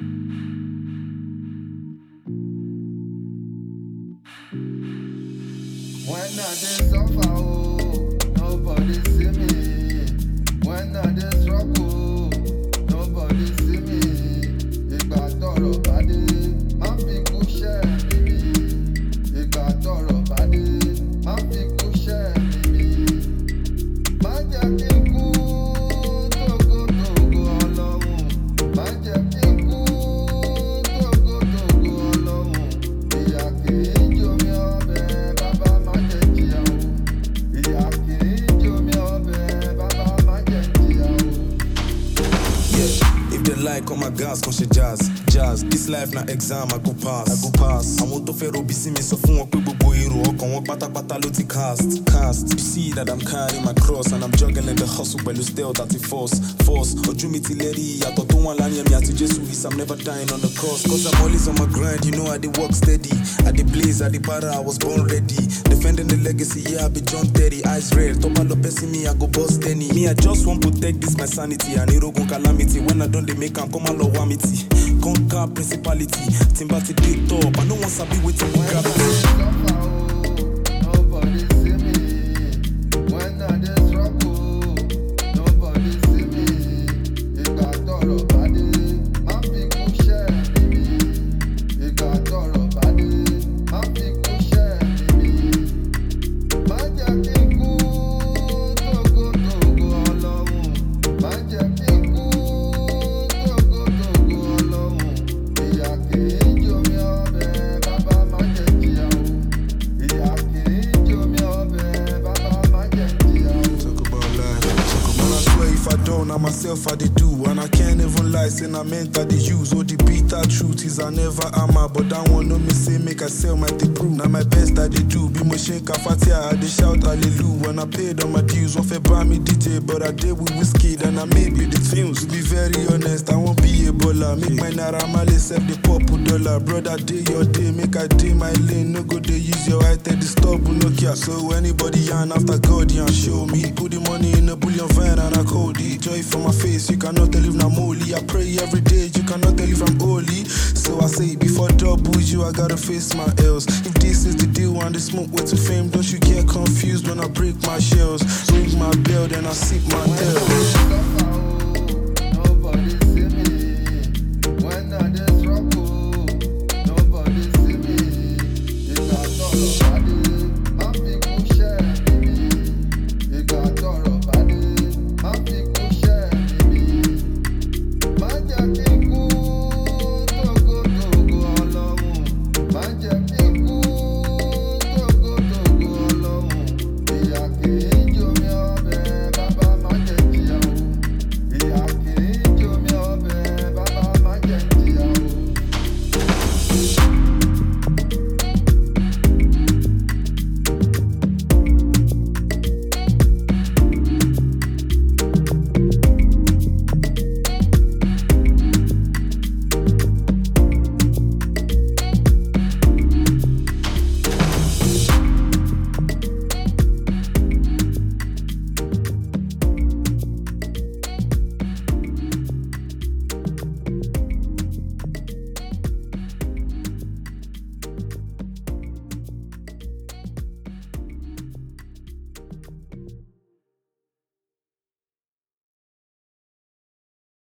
When I dey suffer, oh, nobody see me. When I dey struggle, nobody see me. Ìgbà tọ́rọ̀ bá dé, má fi kú ṣẹ́ mi. Ìgbà tọ́rọ̀ bá dé, má fi kú ṣẹ́ mi. Má jẹ́ kí n kú tógótógó Ọlọ́run. Má jẹ́ kí n kú tógótógó Ọlọ́run. Ìyà kì í jómi ọbẹ̀, bàbá má jẹ́ jìyà o. Ìyà kì í jómi ọbẹ̀, bàbá má jẹ́ jìyà o. Yeah, if they like all my guys, come she jazz. This life na exam, I go pass. Àwọn tó fẹ́ robi sí mi sọ fún wọn pé gbogbo èrò ọkàn wọn pátápátá ló ti cast. You see that I'm carrying my cross and I'm juggling the hustle pẹ̀lú stealth àti force. Ojú mi ti lẹ́rí ìyàtọ̀ tó wọ́n láyé mi àti Jésù is I'm never dying on the cross. Cause I'm always on my grind, you know I dey work steady. I dey blaze, I dey para, I was born ready. Defending the legacy, yeah, I be John Terry. Eyes red, top up pressing me, I go bust any. Me, I just want protect this my sanity. And Irogun calamity, when I don't they make am come and love amity. Conquer principality, Timbati big top. I no want to be waiting for gravity. Now myself I dey do, and I can't even lie, say I meant I dey use. Oh, the bitter truth is I never am, but that one no me say make I sell my prove. Now my best I dey do, be machine kafatia, I dey shout hallelujah. When I paid on my dues, one fair buy me DJ, but I did with whiskey, then I made me the tunes. To be very honest, I won't be a baller. Make my naira mali save the purple dollar. Brother, day your day, make I day my lane. No go they use your eye to disturb Nokia. So anybody yarn after God, yarn show me. Put the money in a bullion van and I code it. Joy from my face, you cannot tell if I'm holy. I pray every day, you cannot tell if I'm holy. So I say, before double you, I gotta face my L's. If this is the deal and the smoke way to fame, don't you get confused when I break my shells. Ring my bell, then I sip my tail.